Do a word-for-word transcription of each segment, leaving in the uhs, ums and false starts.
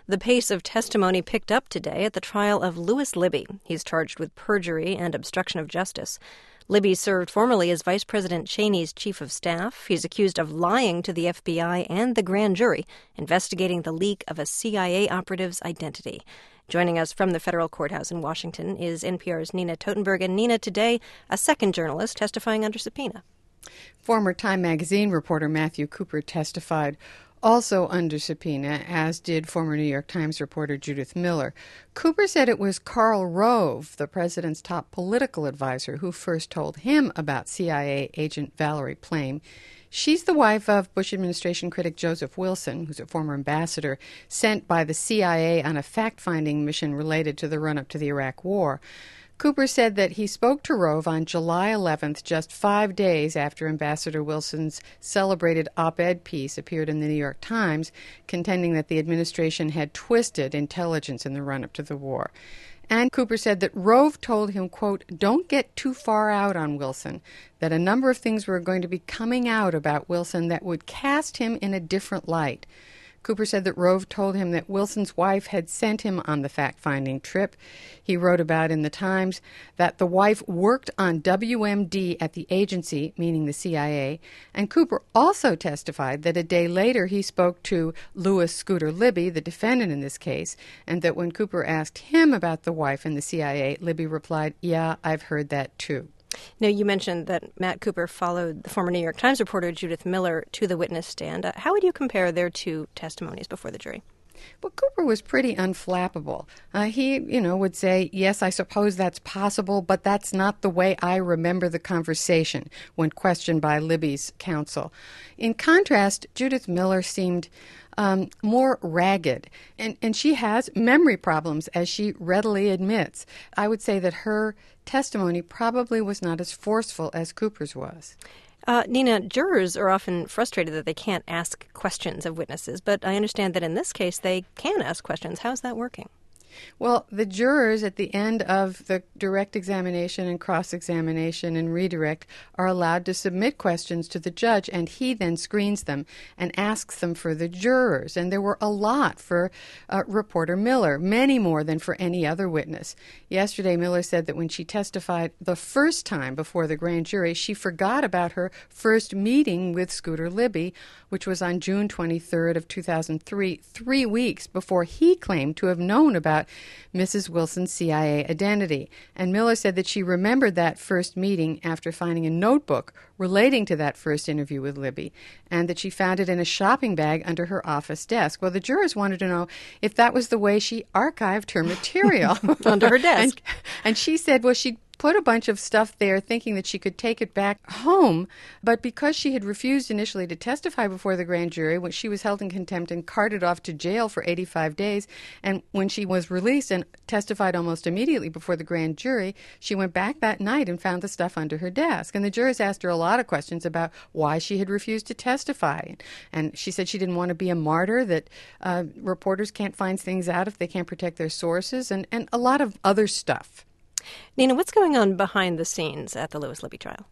The pace of testimony picked up today at the trial of Lewis Libby. He's charged with perjury and obstruction of justice. Libby served formerly as Vice President Cheney's chief of staff. He's accused of lying to the F B I and the grand jury, investigating the leak of a C I A operative's identity. Joining us from the federal courthouse in Washington is N P R's Nina Totenberg. And Nina, today, a second journalist testifying under subpoena. Former Time magazine reporter Matthew Cooper testified also under subpoena, as did former New York Times reporter Judith Miller. Cooper said it was Karl Rove, the president's top political advisor, who first told him about C I A agent Valerie Plame. She's the wife of Bush administration critic Joseph Wilson, who's a former ambassador sent by the C I A on a fact-finding mission related to the run-up to the Iraq War. Cooper said that he spoke to Rove on July eleventh, just five days after Ambassador Wilson's celebrated op-ed piece appeared in the New York Times, contending that the administration had twisted intelligence in the run-up to the war. And Cooper said that Rove told him, quote, "Don't get too far out on Wilson," that a number of things were going to be coming out about Wilson that would cast him in a different light. Cooper said that Rove told him that Wilson's wife had sent him on the fact-finding trip. He wrote about in the Times that the wife worked on W M D at the agency, meaning the C I A, and Cooper also testified that a day later he spoke to Lewis Scooter Libby, the defendant in this case, and that when Cooper asked him about the wife and the C I A, Libby replied, "Yeah, I've heard that too." Now, you mentioned that Matt Cooper followed the former New York Times reporter Judith Miller to the witness stand. Uh, how would you compare their two testimonies before the jury? Well, Cooper was pretty unflappable. Uh, he, you know, would say, yes, I suppose that's possible, but that's not the way I remember the conversation when questioned by Libby's counsel. In contrast, Judith Miller seemed um, more ragged, and, and she has memory problems, as she readily admits. I would say that her testimony probably was not as forceful as Cooper's was. Uh, Nina, jurors are often frustrated that they can't ask questions of witnesses, but I understand that in this case they can ask questions. How's that working? Well, the jurors at the end of the direct examination and cross-examination and redirect are allowed to submit questions to the judge, and he then screens them and asks them for the jurors. And there were a lot for uh, reporter Miller, many more than for any other witness. Yesterday, Miller said that when she testified the first time before the grand jury, she forgot about her first meeting with Scooter Libby, which was on June twenty-third of two thousand three, three weeks before he claimed to have known about Missus Wilson's C I A identity. And Miller said that she remembered that first meeting after finding a notebook relating to that first interview with Libby, and that she found it in a shopping bag under her office desk. Well, the jurors wanted to know if that was the way she archived her material. Under her desk. And, and she said, well, she put a bunch of stuff there thinking that she could take it back home, but because she had refused initially to testify before the grand jury, when she was held in contempt and carted off to jail for eighty-five days, and when she was released and testified almost immediately before the grand jury, she went back that night and found the stuff under her desk. And the jurors asked her a lot of questions about why she had refused to testify. And she said she didn't want to be a martyr, that uh, reporters can't find things out if they can't protect their sources, and, and a lot of other stuff. Nina, what's going on behind the scenes at the Lewis Libby trial?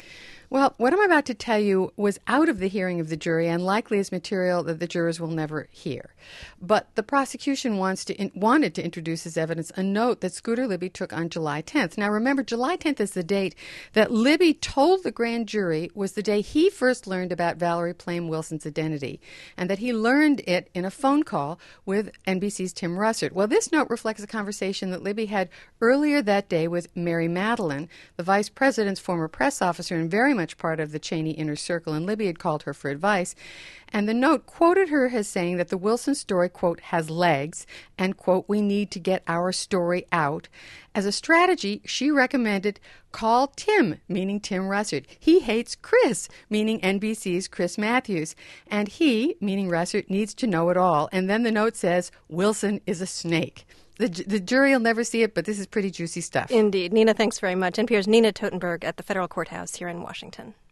Well, what I'm about to tell you was out of the hearing of the jury and likely is material that the jurors will never hear. But the prosecution wants to in, wanted to introduce as evidence a note that Scooter Libby took on July tenth. Now, remember, July tenth is the date that Libby told the grand jury was the day he first learned about Valerie Plame Wilson's identity, and that he learned it in a phone call with N B C's Tim Russert. Well, this note reflects a conversation that Libby had earlier that day with Mary Madeline, the vice president's former press officer and very much part of the Cheney inner circle, and Libby had called her for advice. And the note quoted her as saying that the Wilson story, quote, has legs, and, quote, we need to get our story out. As a strategy, she recommended call Tim, meaning Tim Russert. He hates Chris, meaning N B C's Chris Matthews. And he, meaning Russert, needs to know it all. And then the note says, Wilson is a snake. The, the jury will never see it, but this is pretty juicy stuff. Indeed. Nina, thanks very much. N P R's Nina Totenberg at the federal courthouse here in Washington.